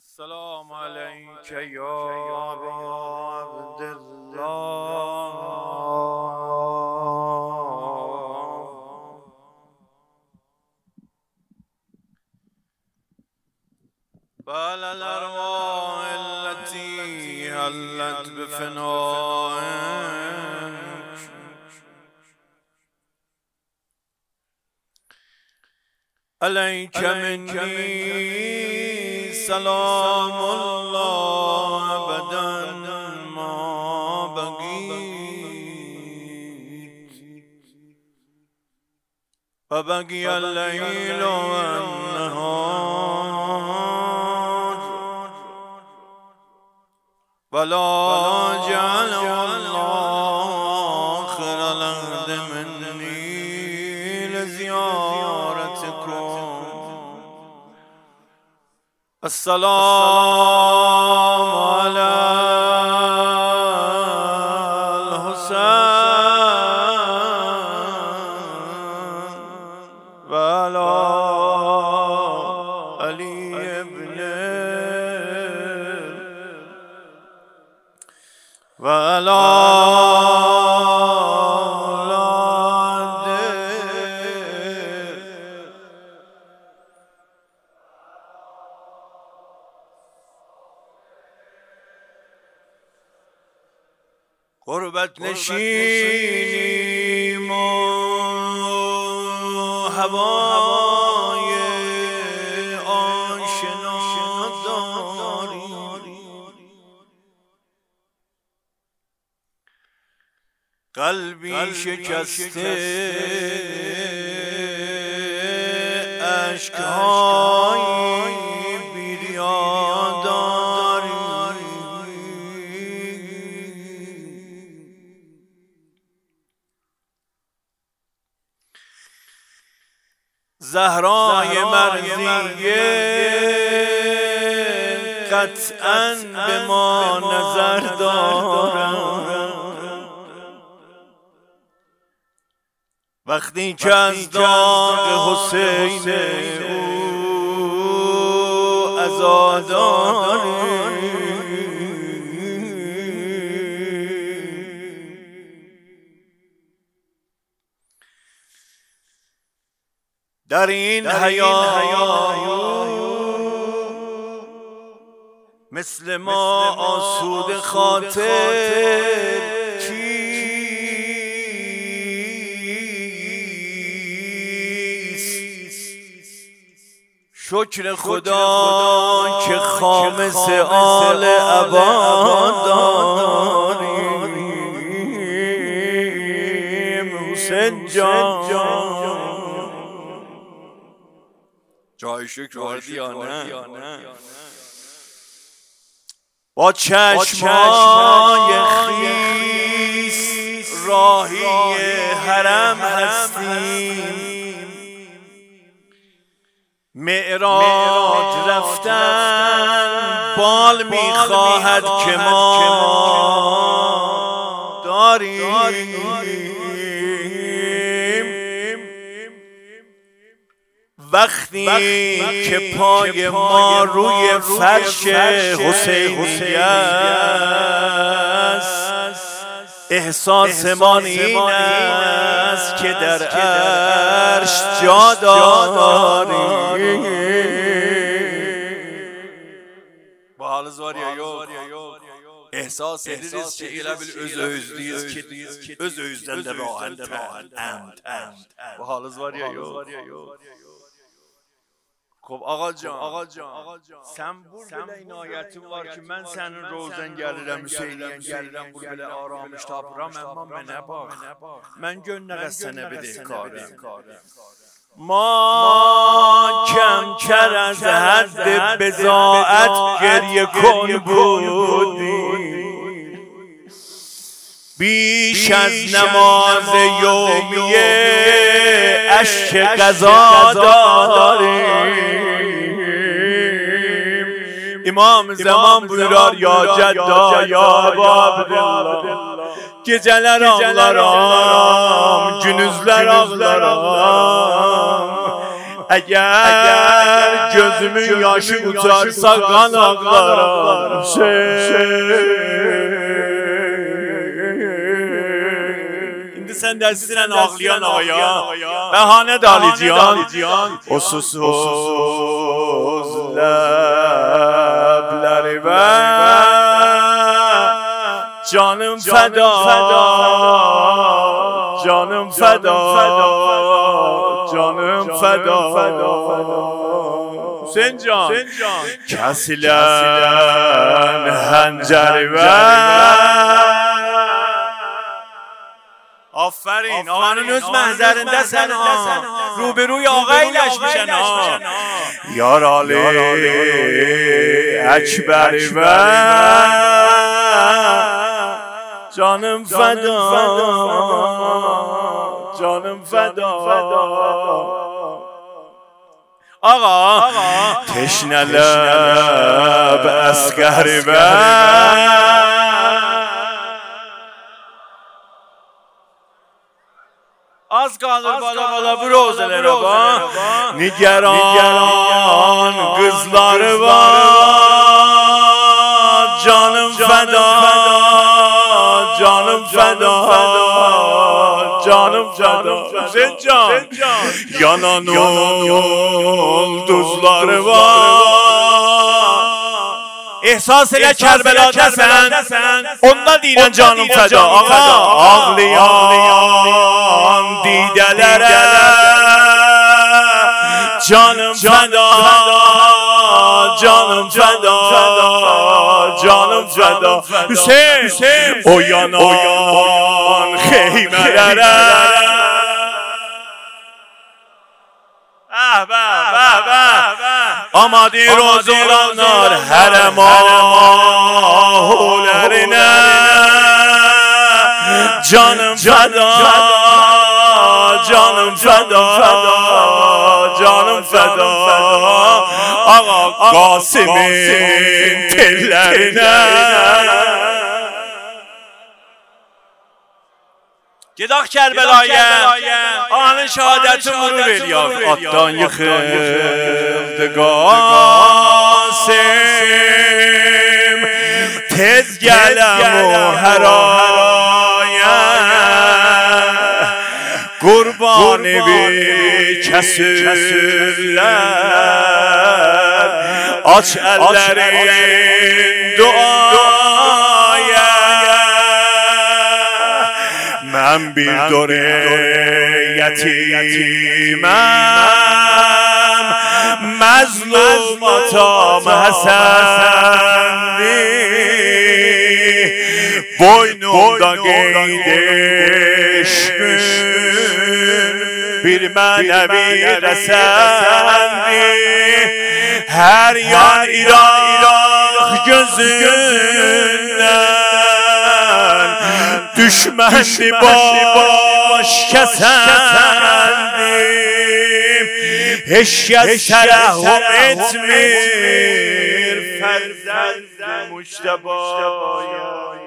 السلام عليك يا أبا عبد الله بل الأرواح التي هلت بفنائك عليك مني سلام الله أبدا ما بقيت وبقي الليل والنهار ولا جعل الله آخر العهد مني لزيارتكم. السلام على الحسين وعلى علي بن وعلى غربت نشینیم و هوای آشنا داریم، قلبی شکسته اشک‌های بی‌ریا داریم. زهرای مرضیه قطعاً به ما نظر دارد، وقتی که از داغ حسین او عزاداری در این حیات مثل ما آسوده خاطر کیست؟ شکر خدا که خامس آل عبا داریم. حسین جان جای شکر واردی یا نه؟ با چشمای خیس راهی حرم هستیم، معراج رفتن بال میخواهد که ما داریم. وقتی که پای ما روی فرش حسینی است، احساسمان این است که در عرش جا داریم. با حال زواریا yok. احساس ederiz ki elə bil öz-özlüyüz ki öz-özdən də rahat. Bu halınız var ya yok. خب آقا جان sen burada inayətin var ki mən sənin rozən gəlirəm, Hüseyniyyən gəlirəm, burada aramış tapıram, amma mənə bax, mən gönnəqə sənə بدهکارم. ما کمتر از حد بضاعت گریه کن بودیم، بیش از نماز یومیه اشک قضا داریم. امام zaman buyurar ya Cedda ya Abdullah, geceler ağlarım, gündüzler ağlarım, Eğer gözümün yaşı uçarsa kan ağlarım İndi sen dersinle ağlayan ağaya Behane de alacağım O susuz ləbləri ver Canım fəda Canım fəda Canım fəda Hüseyin can Kəsilən həncəri ver Aferin, ağanın öz mənzərində sən Ruberuy ağa iləşmişən Yaralı Əkbəri ver Canım fəda Canım fəda Ağa Teşnələb Əsqəri ver Az qalır bala bu rozelərə bax Nigeran qızları var Canım fəda Canım fəda Canım fəda Hüseyin can Yanan ulduzları var İhsas elə Kərbəlada sən Onda deyilən canım fəda Ağlayan didələrə Canım fəda Canım fəda Canım fəda Hüseyin O yanan xeymələrə Amadi roz olanlar hərəm ahulərinə Canım fəda Canım fəda Canım fəda Ağa Qasimin tellərinə Gedək Kərbəlaya Anın şəhadəti vurur eləyək Atdan yıxıldı Qasim Tez gələm o həraya Qurban evi kəsirlər Aç əllərin duaya Mən bir dore yetiməm Məzlum atam Həsəndir Boynumda qeyd eşqün Bir mənəvi rəsəndir Hər yan İraq gözündən Düşməndi baş kəsəndim Heç kəs tərəhhüm etmir Fərzənd Müştəbaya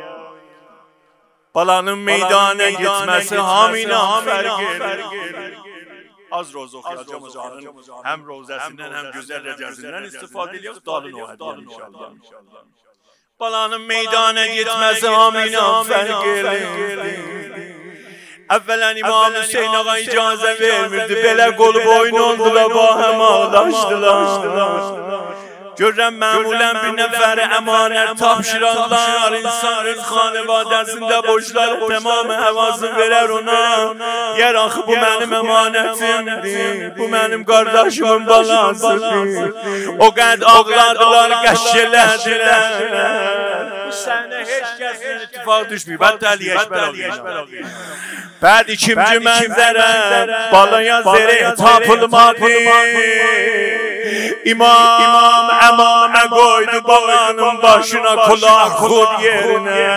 Balanın meydana gitməsi hamıyla fərq edir Az roz oxuyacağım hocanın həm rozəsindən həm gözəl rəcəsindən istifadə ediyoruz dalın o hədiyyə inşallah Balanın meydana gitməsi hamıyla fərq edir Əvvələn İmam Hüseyin ağa icazə vermirdi Belə qolu boyun oldular, bahəm ağlaşdılar Görürəm məmulən bir nəfəri əmanət tapşıranlar İnsanın xanivadəsində boşları tamamı həvazı verər ona Yer axı bu mənim əmanətimdir Bu mənim qardaşımın balasıdır O qəd ağladılar, qəşşələdilər Bu sənə heç kəsin ittifaq düşməyib Bəd Əli Əkbər Bəd ikinci mənzərə Balaya zərək tapılmadı İmam əmanə qoydu balanın başına kulaq xud yerinə.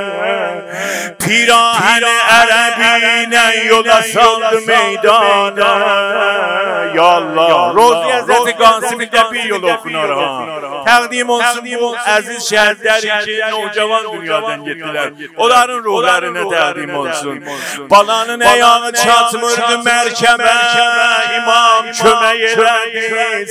Pirahəni ərəbinə yola saldı meydana. Ya Allah, Rozi Həzrəti Qasım'ın bir yol okunaram. Təqdim olsun bu əziz şəhidləri ki, nocavan dünyadan getdilər. Onların ruhlarına təqdim olsun. Balanın ayağı çatmırdı mərkəbə, İmam kömək elədi,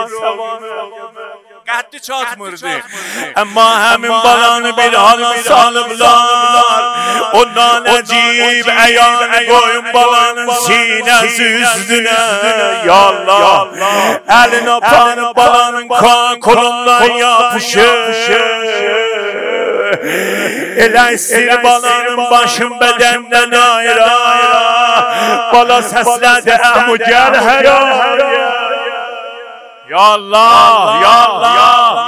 qəddi çatmırdı. Amma həmin balanı bir hala salıblar. Ondan əcib əyyanı qoyun balanın sinəsi üstünə. Ya Allah, əlini aparıb balanın kolundan yapışır. Elə istir balanın başın bədəndən ayıra. Bala səslədi əmu gəl həra. Ya Allah, ya Allah.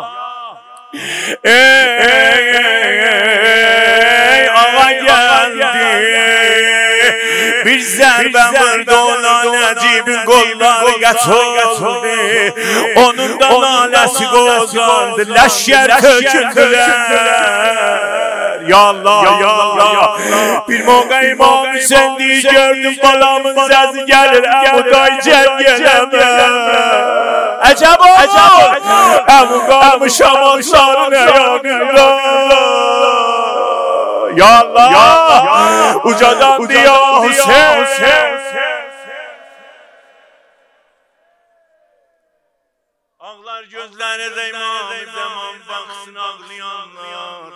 Ey ağa geldi. Bir zərbə vurdu ona Nəcibin qolları qaçıldı. Onun da naləsi qozandı. Ləşkər töküldülər. Ya Allah, ya Allah. Bir moqa İmam Hüseyin'i gördüm balamın səsi gəlir. Əbu day cəngələmlər. Əcəb ol! Əbu qalmış amanların əyaqında. Ya Allah! Ucadan diya Hüseyin. Ağlar gözlərinize İmam zaman baksın ağlayanlar.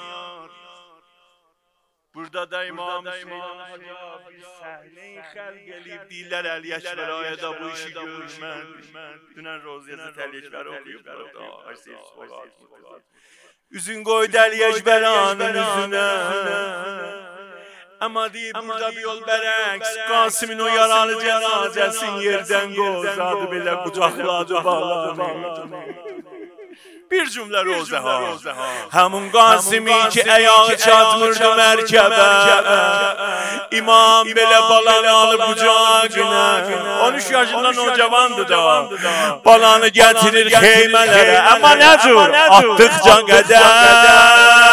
Burada da İmam Hüseyin bir səhne-i xəlq eləyib deyirlər Əli Əkbəraya da bu işi görmən. Dünən Roziyəsi Təl-Əkbər okuyub burada. Üzün qoydu Əli Əkbəranın üzünə. Amma deyib burada bir yol bərəks. Qasımın o yaralı cənazəsini yerdən qozadı belə qucaqladı bağladı. Bir cümlə Rozəha. Həmin Qasımın ki əyağı çatmırdı mərkəbə. İmam belə balanı alıb qucağına. 13 yaşından o cavandı da. Balanı gətirir xeymələrə. Amma nə cür? Atdıqca qədəm.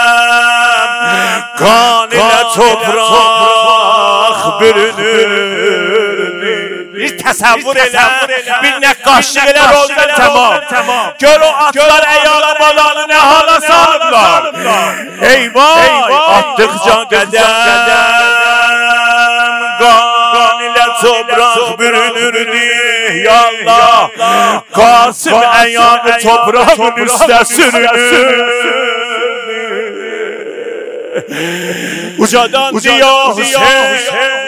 Qan ilə topraq bürünür. Bir təsəvvür elə, bir nəqqaşlıq elə Rozən tamam. Gör o atlar əyağı balanı nə hala salıblar. Eyvay, atdıqca qədəm. Qan ilə topraq bürünürdü. Ya Allah, Qasım əyağı toprağın üstə sürünür. Ucadan diya Hüseyin.